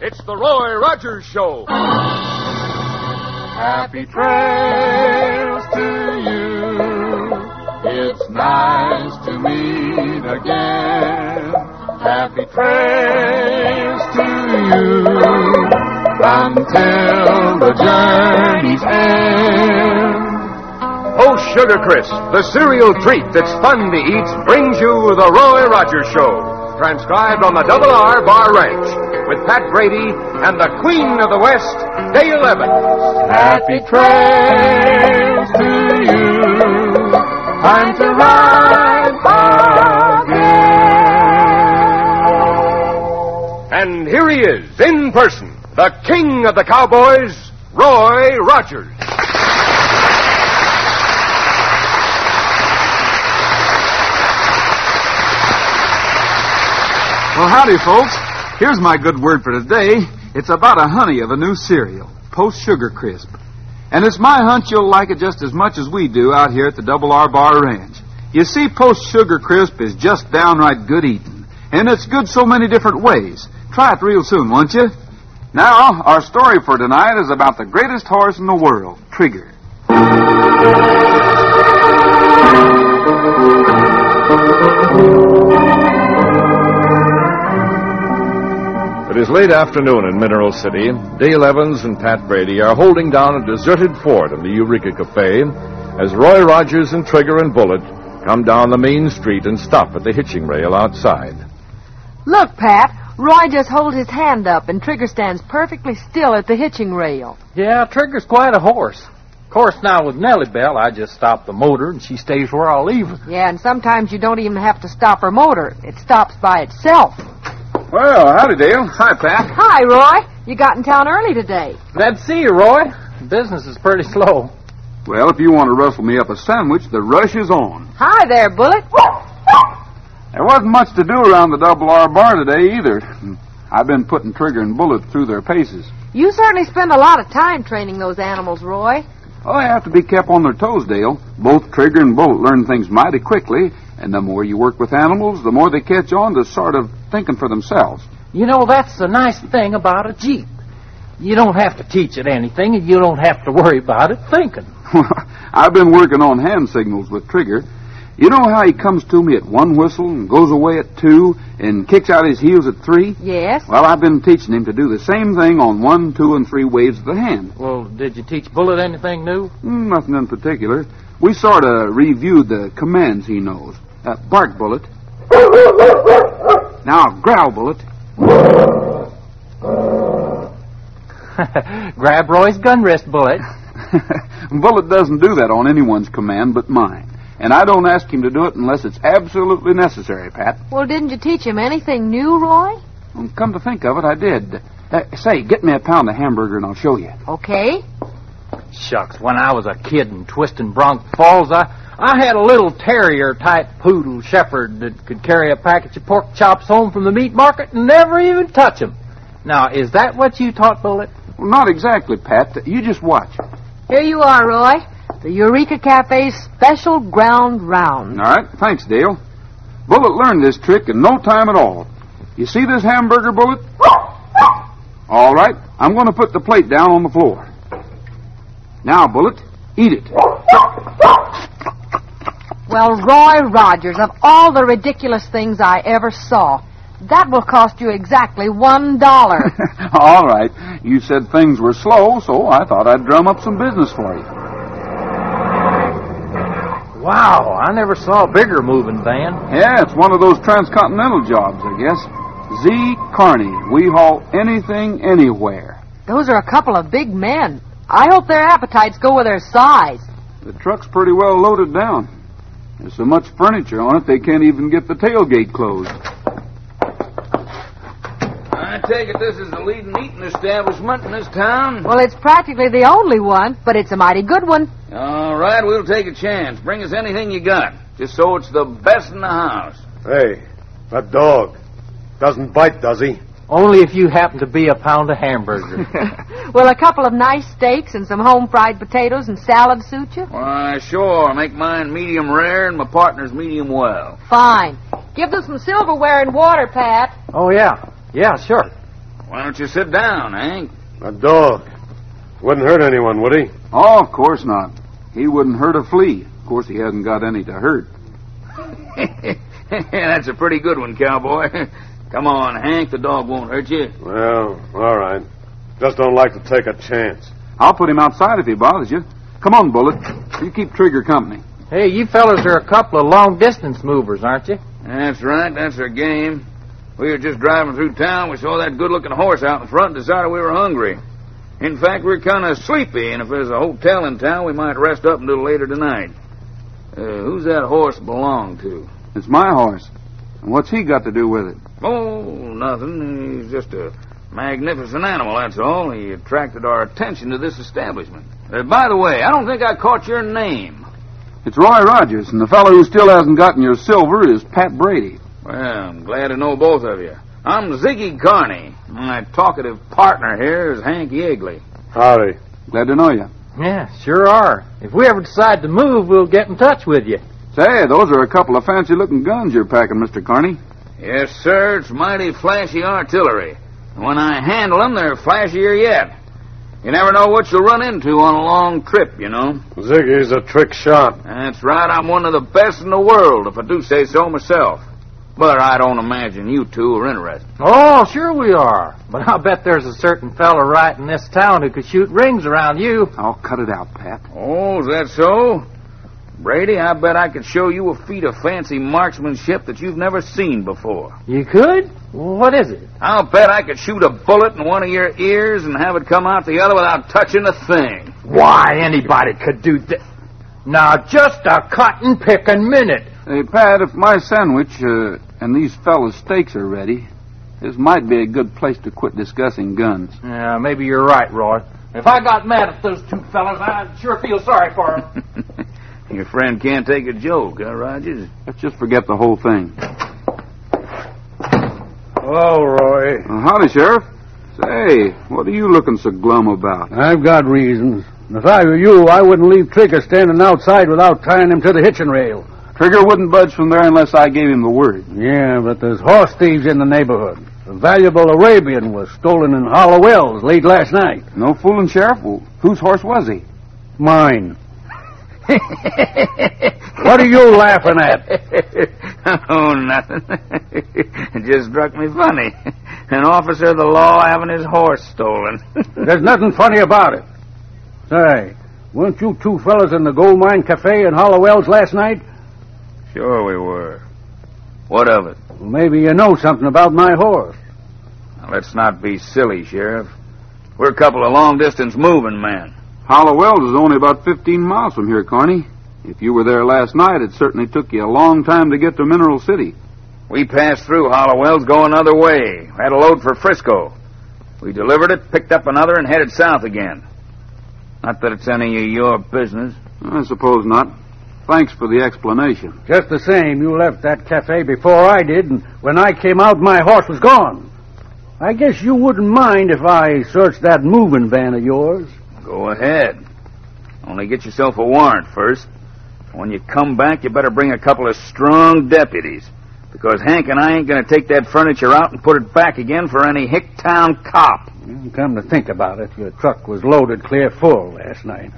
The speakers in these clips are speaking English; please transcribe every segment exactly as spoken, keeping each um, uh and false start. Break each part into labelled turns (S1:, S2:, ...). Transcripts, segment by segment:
S1: It's the Roy Rogers Show.
S2: Happy trails to you. It's nice to meet again. Happy trails to you until the journey's end.
S1: Post Sugar Crisp, the cereal treat that's fun to eat, brings you the Roy Rogers Show. Transcribed on the Double R Bar Ranch with Pat Brady and the Queen of the West, Dale Evans.
S2: Happy trails to you. Time to ride again.
S1: And here he is, in person, the King of the Cowboys, Roy Rogers.
S3: Well, howdy, folks. Here's my good word for today. It's about a honey of a new cereal, Post Sugar Crisp. And it's my hunch you'll like it just as much as we do out here at the Double R Bar Ranch. You see, Post Sugar Crisp is just downright good eating. And it's good so many different ways. Try it real soon, won't you? Now, our story for tonight is about the greatest horse in the world, Trigger.
S1: It is late afternoon in Mineral City. Dale Evans and Pat Brady are holding down a deserted fort in the Eureka Cafe as Roy Rogers and Trigger and Bullet come down the main street and stop at the hitching rail outside.
S4: Look, Pat, Roy just holds his hand up and Trigger stands perfectly still at the hitching rail.
S5: Yeah, Trigger's quite a horse. Of course, now with Nellie Bell, I just stop the motor and she stays where I'll leave her.
S4: Yeah, and sometimes you don't even have to stop her motor. It stops by itself.
S3: Well, howdy, Dale. Hi, Pat.
S4: Hi, Roy. You got in town early today.
S5: Glad to see you, Roy. Business is pretty slow.
S3: Well, if you want to rustle me up a sandwich, the rush is on.
S4: Hi there, Bullet.
S3: There wasn't much to do around the Double R Bar today, either. I've been putting Trigger and Bullet through their paces.
S4: You certainly spend a lot of time training those animals, Roy.
S3: Well, they have to be kept on their toes, Dale. Both Trigger and Bullet learn things mighty quickly, and the more you work with animals, the more they catch on to sort of thinking for themselves.
S5: You know, that's the nice thing about a Jeep. You don't have to teach it anything, and you don't have to worry about it thinking.
S3: I've been working on hand signals with Trigger. You know how he comes to me at one whistle and goes away at two and kicks out his heels at three?
S4: Yes.
S3: Well, I've been teaching him to do the same thing on one, two, and three waves of the hand.
S5: Well, did you teach Bullet anything new?
S3: Mm, nothing in particular. We sort of reviewed the commands he knows. Uh, bark, Bullet. Now, growl, Bullet.
S5: Grab Roy's gun wrist, Bullet.
S3: Bullet doesn't do that on anyone's command but mine. And I don't ask him to do it unless it's absolutely necessary, Pat.
S4: Well, didn't you teach him anything new, Roy?
S3: Well, come to think of it, I did. Uh, say, get me a pound of hamburger and I'll show you.
S4: Okay.
S5: Shucks, when I was a kid in Twisting Bronx Falls, I, I had a little terrier-type poodle shepherd that could carry a package of pork chops home from the meat market and never even touch them. Now, is that what you taught Bullet?
S3: Well, not exactly, Pat. You just watch.
S4: Here you are, Roy. The Eureka Cafe's special ground round.
S3: All right, thanks, Dale. Bullet learned this trick in no time at all. You see this hamburger, Bullet? All right, I'm going to put the plate down on the floor. Now, Bullet, eat it.
S4: Well, Roy Rogers, of all the ridiculous things I ever saw, that will cost you exactly one dollar.
S3: All right, you said things were slow, so I thought I'd drum up some business for you.
S5: Wow, I never saw a bigger moving van.
S3: Yeah, it's one of those transcontinental jobs, I guess. Z. Carney. We haul anything, anywhere.
S4: Those are a couple of big men. I hope their appetites go with their size.
S3: The truck's pretty well loaded down. There's so much furniture on it, they can't even get the tailgate closed.
S6: I take it this is the leading eating establishment in this town?
S4: Well, it's practically the only one, but it's a mighty good one.
S6: All right, we'll take a chance. Bring us anything you got, just so it's the best in the house.
S7: Hey, that dog doesn't bite, does he?
S5: Only if you happen to be a pound of hamburger.
S4: Well, a couple of nice steaks and some home-fried potatoes and salad suit you?
S6: Why, sure. Make mine medium rare and my partner's medium well.
S4: Fine. Give them some silverware and water, Pat.
S5: Oh, yeah. Yeah, sure.
S6: Why don't you sit down, Hank?
S7: A dog. Wouldn't hurt anyone, would he?
S3: Oh, of course not. He wouldn't hurt a flea. Of course, he hasn't got any to hurt.
S6: That's a pretty good one, cowboy. Come on, Hank. The dog won't hurt you.
S7: Well, all right. Just don't like to take a chance.
S3: I'll put him outside if he bothers you. Come on, Bullet. You keep Trigger company.
S5: Hey, you fellas are a couple of long-distance movers, aren't you?
S6: That's right. That's our game. We were just driving through town. We saw that good-looking horse out in front and decided we were hungry. In fact, we were kind of sleepy, and if there's a hotel in town, we might rest up until later tonight. Uh, who's that horse belong to?
S3: It's my horse. And what's he got to do with it?
S6: Oh, nothing. He's just a magnificent animal, that's all. He attracted our attention to this establishment. Uh, by the way, I don't think I caught your name.
S3: It's Roy Rogers, and the fellow who still hasn't gotten your silver is Pat Brady.
S6: Well, I'm glad to know both of you. I'm Ziggy Carney. My talkative partner here is Hank Yeagley.
S7: Howdy.
S3: Glad to know you.
S5: Yeah, sure are. If we ever decide to move, we'll get in touch with you.
S3: Say, those are a couple of fancy-looking guns you're packing, Mister Carney.
S6: Yes, sir. It's mighty flashy artillery. And when I handle them, they're flashier yet. You never know what you'll run into on a long trip, you know.
S7: Ziggy's a trick shot.
S6: That's right. I'm one of the best in the world, if I do say so myself. But I don't imagine you two are interested.
S5: Oh, sure we are. But I'll bet there's a certain fella right in this town who could shoot rings around you.
S3: I'll cut it out, Pat.
S6: Oh, is that so? Brady, I bet I could show you a feat of fancy marksmanship that you've never seen before.
S5: You could? What is it?
S6: I'll bet I could shoot a bullet in one of your ears and have it come out the other without touching a thing.
S5: Why, anybody could do that. Now, just a cotton-picking minute.
S3: Hey, Pat, if my sandwich uh, and these fellas' steaks are ready, this might be a good place to quit discussing guns.
S5: Yeah, maybe you're right, Roy. If I got mad at those two fellas, I'd sure feel sorry for them.
S6: Your friend can't take a joke, huh, Rogers?
S3: Let's just forget the whole thing.
S8: Hello, Roy.
S3: Uh, howdy, Sheriff. Say, what are you looking so glum about?
S8: I've got reasons. If I were you, I wouldn't leave Trigger standing outside without tying him to the hitching rail.
S3: Trigger wouldn't budge from there unless I gave him the word.
S8: Yeah, but there's horse thieves in the neighborhood. A valuable Arabian was stolen in Hollow Wells late last night.
S3: No fooling, Sheriff. Well, whose horse was he?
S8: Mine. What are you laughing at?
S6: Oh, nothing. It just struck me funny. An officer of the law having his horse stolen.
S8: There's nothing funny about it. Say, weren't you two fellas in the Gold Mine Cafe in Hollow Wells last night?
S6: Sure we were. What of it?
S8: Well, maybe you know something about my horse.
S6: Now, let's not be silly, Sheriff. We're a couple of long-distance moving men.
S3: Hollow Wells is only about fifteen miles from here, Carney. If you were there last night, it certainly took you a long time to get to Mineral City.
S6: We passed through Hollow Wells going another way. Had a load for Frisco. We delivered it, picked up another, and headed south again. Not that it's any of your business.
S3: I suppose not. Thanks for the explanation.
S8: Just the same, you left that cafe before I did, and when I came out, my horse was gone. I guess you wouldn't mind if I searched that moving van of yours.
S6: Go ahead. Only get yourself a warrant first. When you come back, you better bring a couple of strong deputies, because Hank and I ain't going to take that furniture out and put it back again for any Hicktown cop.
S8: Come to think about it, your truck was loaded clear full last night.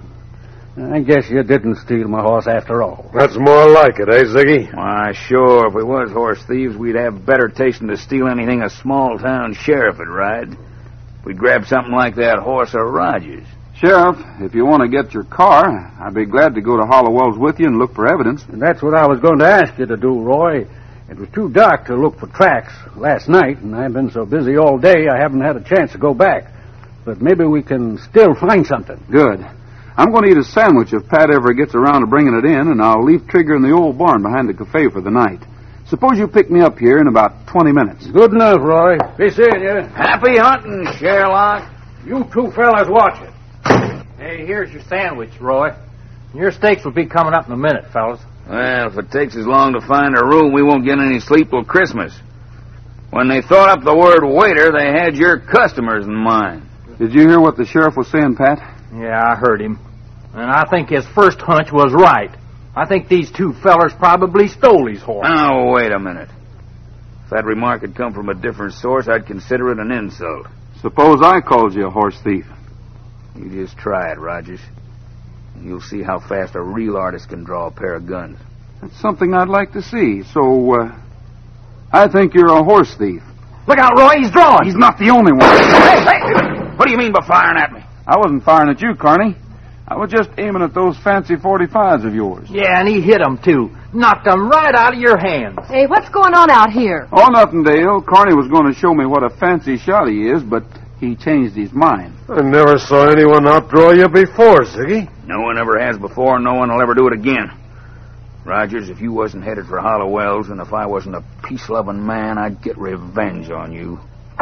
S8: I guess you didn't steal my horse after all.
S7: That's more like it, eh, Ziggy?
S6: Why, sure. If we was horse thieves, we'd have better taste than to steal anything a small-town sheriff would ride. We'd grab something like that horse of Rogers.
S3: Sheriff, if you want to get your car, I'd be glad to go to Hollow Wells with you and look for evidence.
S8: And that's what I was going to ask you to do, Roy. It was too dark to look for tracks last night, and I've been so busy all day I haven't had a chance to go back. But maybe we can still find something.
S3: Good. I'm going to eat a sandwich if Pat ever gets around to bringing it in, and I'll leave Trigger in the old barn behind the cafe for the night. Suppose you pick me up here in about twenty minutes.
S8: Good enough, Roy. Be seeing you.
S6: Happy hunting, Sherlock.
S8: You two fellas watch it.
S5: Hey, here's your sandwich, Roy. Your steaks will be coming up in a minute, fellas.
S6: Well, if it takes as long to find a room, we won't get any sleep till Christmas. When they thought up the word waiter, they had your customers in mind.
S3: Did you hear what the sheriff was saying, Pat?
S5: Yeah, I heard him. And I think his first hunch was right. I think these two fellers probably stole his horse.
S6: Now, wait a minute. If that remark had come from a different source, I'd consider it an insult.
S3: Suppose I called you a horse thief.
S6: You just try it, Rogers. You'll see how fast a real artist can draw a pair of guns.
S3: That's something I'd like to see. So, uh, I think you're a horse thief.
S5: Look out, Roy, he's drawing.
S3: He's not the only one.
S6: Hey, hey! What do you mean by firing at me?
S3: I wasn't firing at you, Carney. I was just aiming at those fancy forty-fives of yours.
S5: Yeah, and he hit him, too. Knocked them right out of your hands.
S4: Hey, what's going on out here?
S3: Oh, nothing, Dale. Carney was going to show me what a fancy shot he is, but he changed his mind.
S7: I never saw anyone outdraw you before, Ziggy.
S6: No one ever has before, and no one will ever do it again. Rogers, if you wasn't headed for Hollowells, and if I wasn't a peace-loving man, I'd get revenge on you.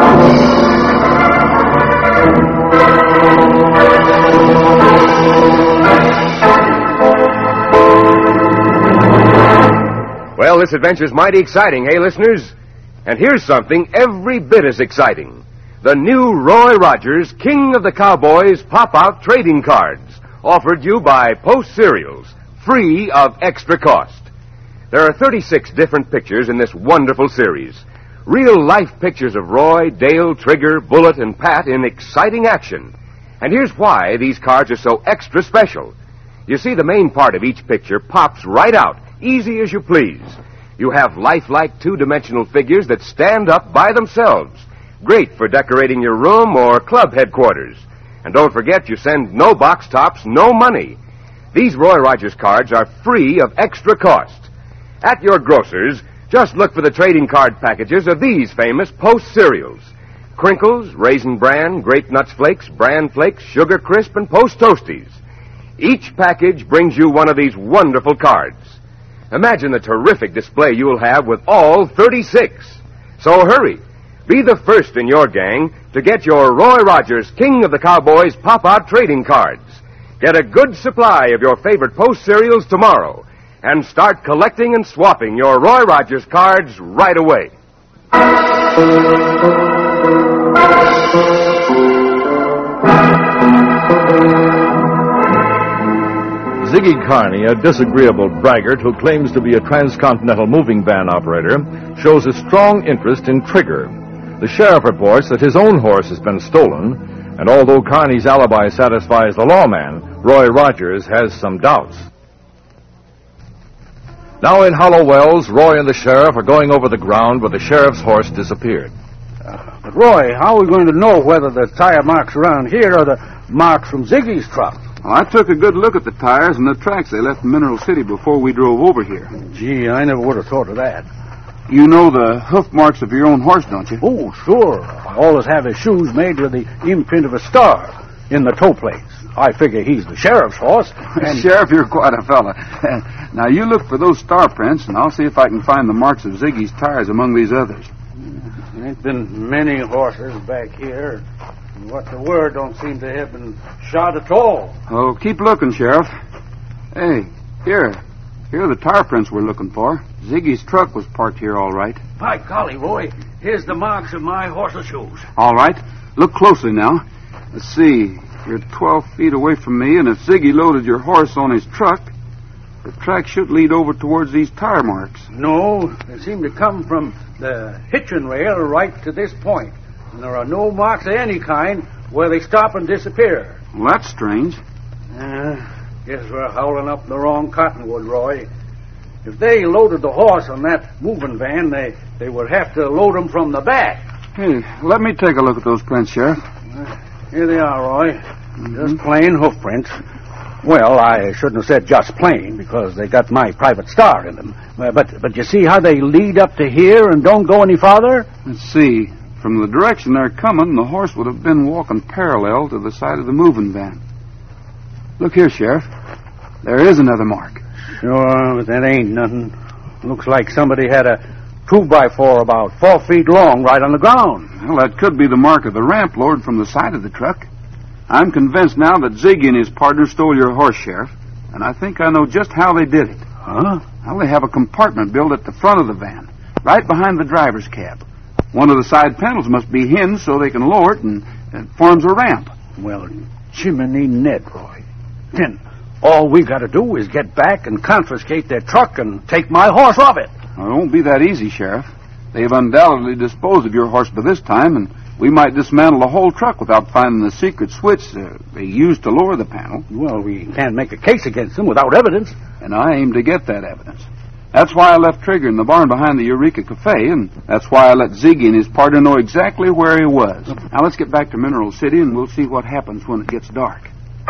S9: Well, this adventure's mighty exciting, hey, listeners? And here's something every bit as exciting. The new Roy Rogers King of the Cowboys pop-out trading cards, offered you by Post Cereals, free of extra cost. There are thirty-six different pictures in this wonderful series. Real-life pictures of Roy, Dale, Trigger, Bullet, and Pat in exciting action. And here's why these cards are so extra special. You see, the main part of each picture pops right out, easy as you please. You have lifelike two-dimensional figures that stand up by themselves. Great for decorating your room or club headquarters. And don't forget, you send no box tops, no money. These Roy Rogers cards are free of extra cost. At your grocer's, just look for the trading card packages of these famous Post cereals. Crinkles, Raisin Bran, Grape Nuts Flakes, Bran Flakes, Sugar Crisp, and Post Toasties. Each package brings you one of these wonderful cards. Imagine the terrific display you'll have with all thirty-six. So hurry. Be the first in your gang to get your Roy Rogers King of the Cowboys pop-out trading cards. Get a good supply of your favorite Post cereals tomorrow and start collecting and swapping your Roy Rogers cards right away.
S1: Ziggy Carney, a disagreeable braggart who claims to be a transcontinental moving van operator, shows a strong interest in Trigger. The sheriff reports that his own horse has been stolen, and although Carney's alibi satisfies the lawman, Roy Rogers has some doubts. Now in Hollowells, Roy and the sheriff are going over the ground where the sheriff's horse disappeared.
S8: Uh, but, Roy, how are we going to know whether the tire marks around here are the marks from Ziggy's truck?
S3: Well, I took a good look at the tires and the tracks they left in Mineral City before we drove over here.
S8: Gee, I never would have thought of that.
S3: You know the hoof marks of your own horse, don't you?
S8: Oh, sure. I always have his shoes made with the imprint of a star in the toe plates. I figure he's the sheriff's horse.
S3: And... Sheriff, you're quite a fella. Now, you look for those star prints, and I'll see if I can find the marks of Ziggy's tires among these others.
S8: There ain't been many horses back here. And what the word don't seem to have been shot at all.
S3: Oh, keep looking, Sheriff. Hey, here. Here are the tire prints we're looking for. Ziggy's truck was parked here all right.
S8: By golly, Roy, here's the marks of my horse's shoes.
S3: All right. Look closely now. Let's see. You're twelve feet away from me, and if Ziggy loaded your horse on his truck, the track should lead over towards these tire marks.
S8: No, they seem to come from the hitching rail right to this point. And there are no marks of any kind where they stop and disappear.
S3: Well, that's strange.
S8: Uh, guess we're howling up the wrong cottonwood, Roy. If they loaded the horse on that moving van, they, they would have to load him from the back.
S3: Hey, let me take a look at those prints, Sheriff.
S8: Uh, here they are, Roy. Mm-hmm. Just plain hoof prints. Well, I shouldn't have said just plain, because they got my private star in them. Uh, but but you see how they lead up to here and don't go any farther?
S3: Let's see. From the direction they're coming, the horse would have been walking parallel to the side of the moving van. Look here, Sheriff. There is another mark.
S8: Sure, but that ain't nothing. Looks like somebody had a two by four about four feet long right on the ground.
S3: Well, that could be the mark of the ramp lowered from the side of the truck. I'm convinced now that Ziggy and his partner stole your horse, Sheriff, and I think I know just how they did it.
S8: Huh?
S3: Well, they have a compartment built at the front of the van, right behind the driver's cab. One of the side panels must be hinged so they can lower it, and it forms a ramp.
S8: Well, Jiminy Ned, Roy. Then all we've got to do is get back and confiscate their truck and take my horse off it.
S3: Well, it won't be that easy, Sheriff. They've undoubtedly disposed of your horse by this time, and, We might dismantle the whole truck without finding the secret switch uh, they used to lower the panel.
S8: Well, we can't make a case against them without evidence.
S3: And I aim to get that evidence. That's why I left Trigger in the barn behind the Eureka Cafe, and that's why I let Ziggy and his partner know exactly where he was. Now let's get back to Mineral City, and we'll see what happens when it gets dark.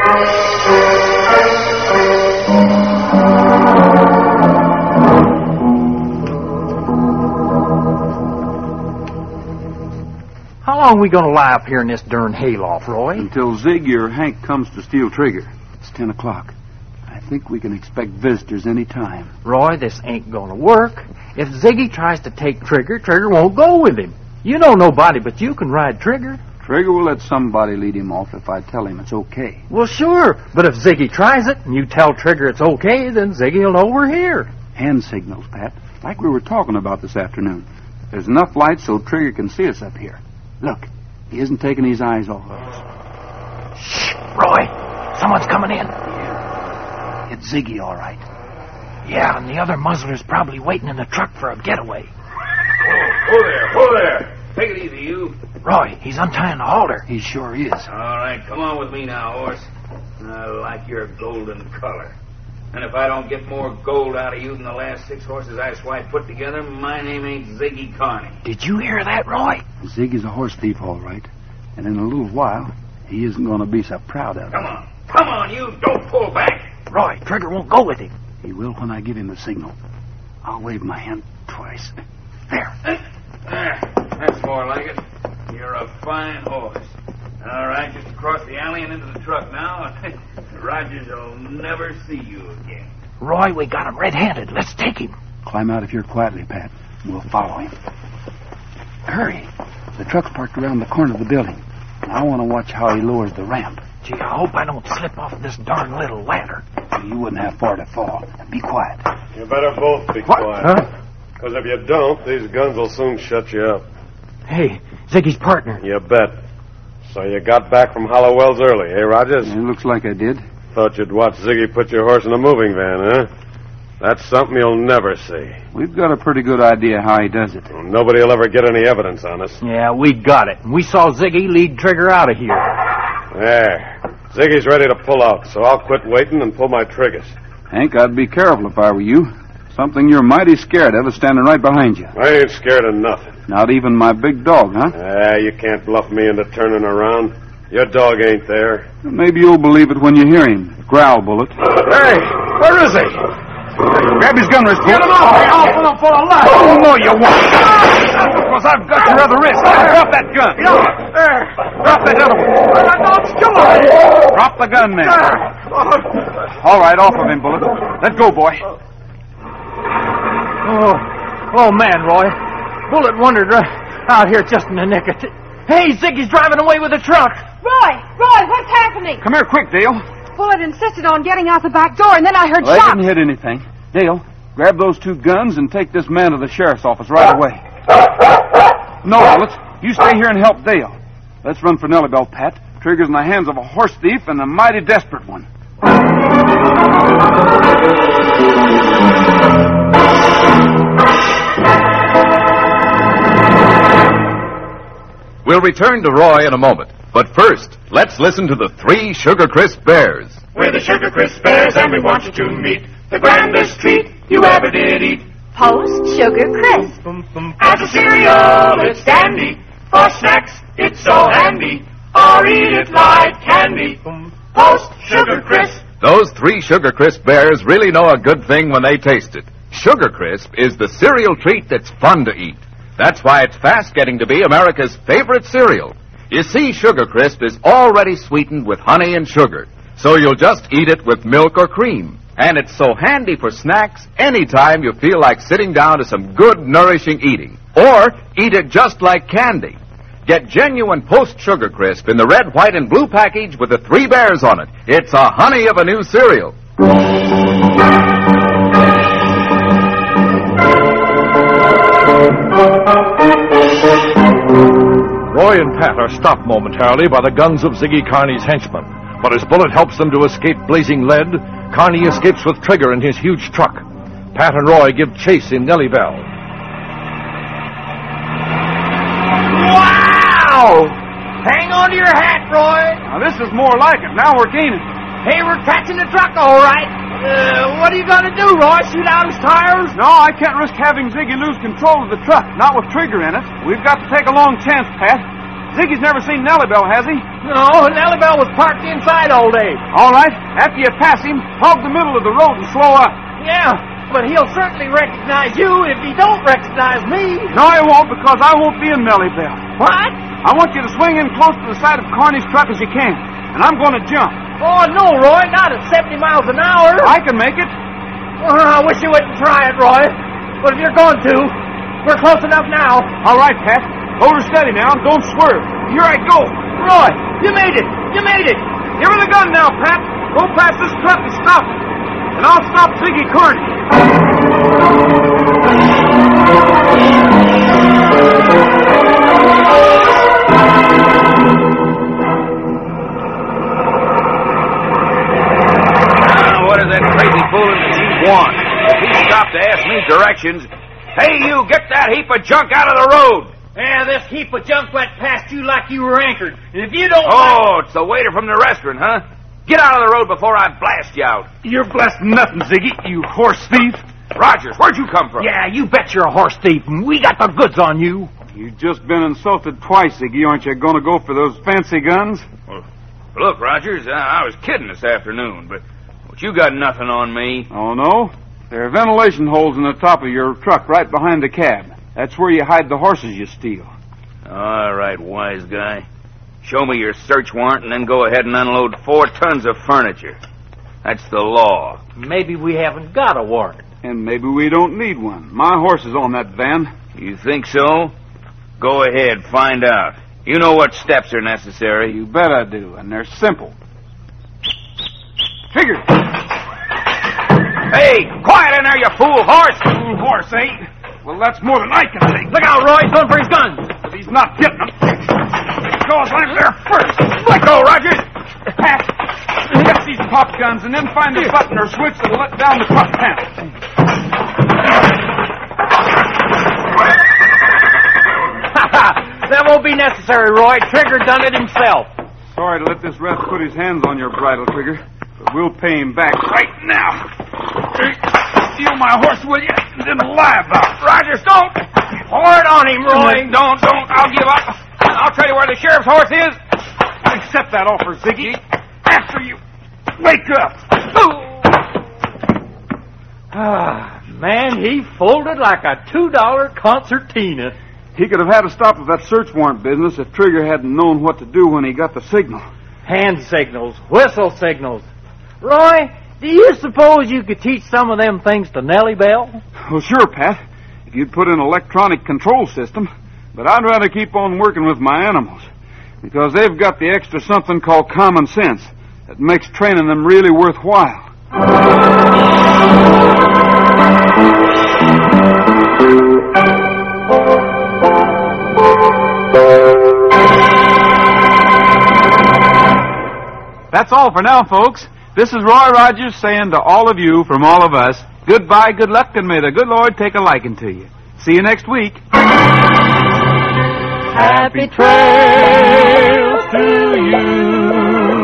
S5: How long are we going to lie up here in this darn hayloft, Roy?
S3: Until Ziggy or Hank comes to steal Trigger. It's ten o'clock. I think we can expect visitors any time.
S5: Roy, this ain't going to work. If Ziggy tries to take Trigger, Trigger won't go with him. You know nobody but you can ride Trigger.
S3: Trigger will let somebody lead him off if I tell him it's okay.
S5: Well, sure. But if Ziggy tries it and you tell Trigger it's okay, then Ziggy will know we're here.
S3: Hand signals, Pat. Like we were talking about this afternoon. There's enough light so Trigger can see us up here. Look, he isn't taking his eyes off of us.
S5: Shh, Roy. Someone's coming in.
S3: Yeah. It's Ziggy, all right.
S5: Yeah, and the other muzzler's probably waiting in the truck for a getaway.
S6: Whoa there, whoa there. Take it easy, you.
S5: Roy, he's untying the halter.
S3: He sure is.
S6: All right, come on with me now, horse. I like your golden color. And if I don't get more gold out of you than the last six horses I swiped put together, my name ain't Ziggy Carney.
S5: Did you hear that, Roy?
S3: Ziggy's a horse thief, all right. And in a little while, he isn't going to be so proud of it.
S6: Come on. Come on, you. Don't pull back.
S5: Roy, Trigger won't go with him.
S3: He will when I give him the signal. I'll wave my hand twice. There.
S6: There. That's more like it. You're a fine horse. All right, just across the alley and into the truck now. Rogers will never see you again.
S5: Roy, we got him red-handed. Let's take him.
S3: Climb out of here quietly, Pat. We'll follow him. Hurry. The truck's parked around the corner of the building. I want to watch how he lowers the ramp.
S5: Gee, I hope I don't slip off this darn little ladder.
S3: You wouldn't have far to fall. Be quiet.
S7: You better both be
S5: What?
S7: quiet.
S5: Huh?
S7: Because if you don't, these guns will soon shut you up.
S5: Hey, Ziggy's partner.
S7: You bet. So you got back from Hollowell's early, eh, Rogers?
S3: It looks like I did.
S7: Thought you'd watch Ziggy put your horse in a moving van, huh? That's something you'll never see.
S3: We've got a pretty good idea how he does it.
S7: Well, nobody will ever get any evidence on us.
S5: Yeah, we got it. We saw Ziggy lead Trigger out of here.
S7: There. Ziggy's ready to pull out, so I'll quit waiting and pull my triggers.
S3: Hank, I'd be careful if I were you. Something you're mighty scared of is standing right behind you.
S7: I ain't scared of nothing.
S3: Not even my big dog, huh?
S7: Ah, you can't bluff me into turning around. Your dog ain't there.
S3: Maybe you'll believe it when you hear him. Growl, Bullet.
S7: Hey, where is he?
S3: Grab his gun wrist.
S5: Get him off! I'll pull him for a life!
S3: Oh, no, you won't. Because I've got your other wrist. Drop that gun. There. Drop that other one. Drop the gun, man. All right, off of him, Bullet. Let go, boy.
S5: Oh, oh man, Roy. Bullet wandered right out here just in the nick of t- Hey, Ziggy's driving away with the truck.
S4: Roy, Roy, what's happening?
S3: Come here quick, Dale.
S4: Bullet insisted on getting out the back door, and then I heard
S3: Well, I
S4: shots.
S3: didn't hit anything. Dale, grab those two guns and take this man to the sheriff's office right away. No, Bullet. You stay here and help Dale. Let's run for Nellybell, Pat. Trigger's in the hands of a horse thief and a mighty desperate one.
S1: We'll return to Roy in a moment. But first, let's listen to the three Sugar Crisp Bears.
S2: We're the Sugar Crisp Bears, and we want you to meet the grandest treat you ever did eat.
S10: Post Sugar Crisp.
S2: As a cereal, it's dandy. For snacks, it's so handy. Or eat it like candy. Post Sugar Crisp.
S1: Those three Sugar Crisp Bears really know a good thing when they taste it. Sugar Crisp is the cereal treat that's fun to eat. That's why it's fast getting to be America's favorite cereal. You see, Sugar Crisp is already sweetened with honey and sugar, so you'll just eat it with milk or cream. And it's so handy for snacks anytime you feel like sitting down to some good, nourishing eating. Or eat it just like candy. Get genuine Post Sugar Crisp in the red, white, and blue package with the three bears on it. It's a honey of a new cereal.
S11: Roy and Pat are stopped momentarily by the guns of Ziggy Carney's henchmen. But as Bullet helps them to escape blazing lead, Carney escapes with Trigger in his huge truck. Pat and Roy give chase in Nellybell.
S5: Wow!
S3: Now, this is more like it. Now we're gaining.
S5: Hey, we're catching the truck, all right. Uh, what are you going to do, Roy? Shoot out his tires?
S3: No, I can't risk having Ziggy lose control of the truck, not with Trigger in it. We've got to take a long chance, Pat. Ziggy's never seen Nellie Bell, has he?
S5: No, Nellie Bell was parked inside all day.
S3: All right. After you pass him, hog the middle of the road and slow up.
S5: Yeah, but he'll certainly recognize you if he don't recognize me.
S3: No, he won't, because I won't be in Nellie Bell.
S5: What?
S3: I want you to swing in close to the side of Carney's truck as you can, and I'm going to jump.
S5: Oh, no, Roy, not at seventy miles an hour.
S3: I can make it.
S5: Oh, I wish you wouldn't try it, Roy. But if you're going to, we're close enough now.
S3: All right, Pat. Hold her steady now and don't swerve. Here I go.
S5: Roy, you made it. You made it.
S3: Give her the gun now, Pat. Go past this truck and stop it. And I'll stop Ziggy Carney.
S6: Want. If he stopped to ask me directions, hey, you, get that heap of junk out of the road.
S5: Yeah, this heap of junk went past you like you were anchored. And if you don't...
S6: Oh, it's the waiter from the restaurant, huh? Get out of the road before I blast you out.
S3: You're blasting nothing, Ziggy, you horse thief.
S6: Rogers, where'd you come from?
S5: Yeah, you bet you're a horse thief, and we got the goods on you.
S3: You've just been insulted twice, Ziggy. Aren't you going to go for those fancy guns?
S6: Well, look, Rogers, I, I was kidding this afternoon, but... But you got nothing on me.
S3: Oh, no? There are ventilation holes in the top of your truck right behind the cab. That's where you hide the horses you steal.
S6: All right, wise guy. Show me your search warrant and then go ahead and unload four tons of furniture. That's the law.
S5: Maybe we haven't got a warrant.
S3: And maybe we don't need one. My horse is on that van.
S6: You think so? Go ahead, find out. You know what steps are necessary.
S3: You bet I do, and they're simple. Trigger!
S6: Hey, quiet in there, you fool horse!
S3: Fool horse, ain't? Well, that's more than I can take.
S5: Look out, Roy, he's going for his guns.
S3: But he's not getting them. Because I'm there first.
S6: Let go, Rogers!
S3: Pat, get these pop guns and then find the button or switch that'll let down the truck panel.
S5: That won't be necessary, Roy. Trigger done it himself.
S3: Sorry to let this rat put his hands on your bridle, Trigger. But we'll pay him back right now. Steal my horse, will you? And then lie about it.
S6: Rogers, don't! Pour it on him, Roy. Don't, don't. I'll give up. I'll tell you where the sheriff's horse is.
S3: Accept that offer, Ziggy. After you wake up.
S5: Ah, man, he folded like a two-dollar concertina.
S3: He could have had to stop with that search warrant business if Trigger hadn't known what to do when he got the signal.
S5: Hand signals, whistle signals. Roy, do you suppose you could teach some of them things to Nellie Bell?
S3: Well, sure, Pat, if you'd put in an electronic control system. But I'd rather keep on working with my animals, because they've got the extra something called common sense that makes training them really worthwhile. That's all for now, folks. This is Roy Rogers saying to all of you from all of us, goodbye, good luck, and may the good Lord take a liking to you. See you next week.
S2: Happy trails to you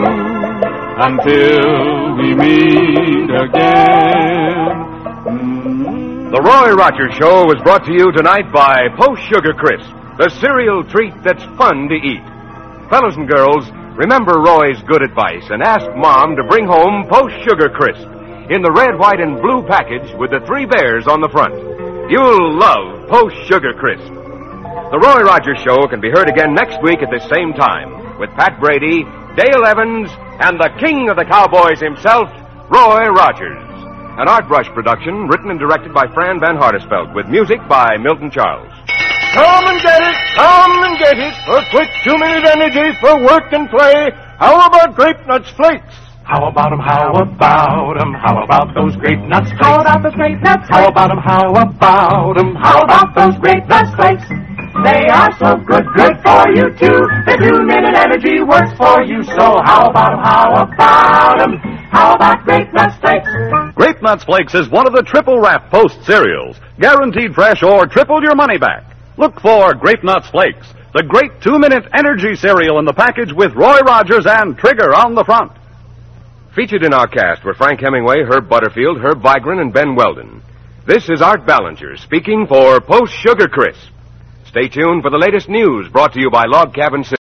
S2: until we meet again.
S9: The Roy Rogers Show was brought to you tonight by Post Sugar Crisp, the cereal treat that's fun to eat. Fellas and girls, remember Roy's good advice and ask Mom to bring home Post Sugar Crisp in the red, white, and blue package with the three bears on the front. You'll love Post Sugar Crisp. The Roy Rogers Show can be heard again next week at this same time with Pat Brady, Dale Evans, and the king of the cowboys himself, Roy Rogers. An Art Brush production written and directed by Fran Van Hartesveld with music by Milton Charles.
S12: Come and get it, come and get it, for quick two-minute energy for work and play. How about Grape Nuts Flakes?
S2: How about 'em, how about 'em, how about those Grape Nuts Flakes?
S13: How about those Grape Nuts Flakes?
S2: How about 'em, how about 'em, how about those Grape Nuts Flakes?
S13: They are so good, good for you too. The two-minute energy works for you. So how about 'em, how about 'em, how about Grape Nuts Flakes?
S14: Grape Nuts Flakes is one of the triple wrap Post cereals, guaranteed fresh or triple your money back. Look for Grape Nuts Flakes, the great two-minute energy cereal in the package with Roy Rogers and Trigger on the front.
S9: Featured in our cast were Frank Hemingway, Herb Butterfield, Herb Vigran, and Ben Weldon. This is Art Ballinger speaking for Post Sugar Crisp. Stay tuned for the latest news brought to you by Log Cabin Systems.